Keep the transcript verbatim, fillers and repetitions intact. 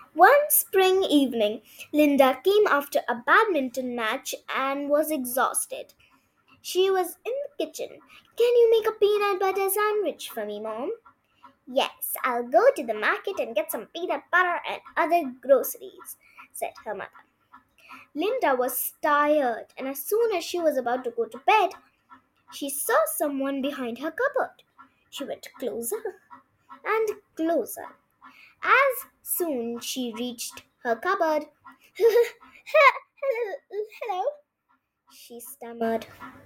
One spring evening, Linda came after a badminton match and was exhausted. She was in the kitchen. Can you make a peanut butter sandwich for me, Mom? Yes, I'll go to the market and get some peanut butter and other groceries, said her mother. Linda was tired, and as soon as she was about to go to bed, she saw someone behind her cupboard. She went closer and closer. As soon she reached her cupboard, hello, hello, she stammered.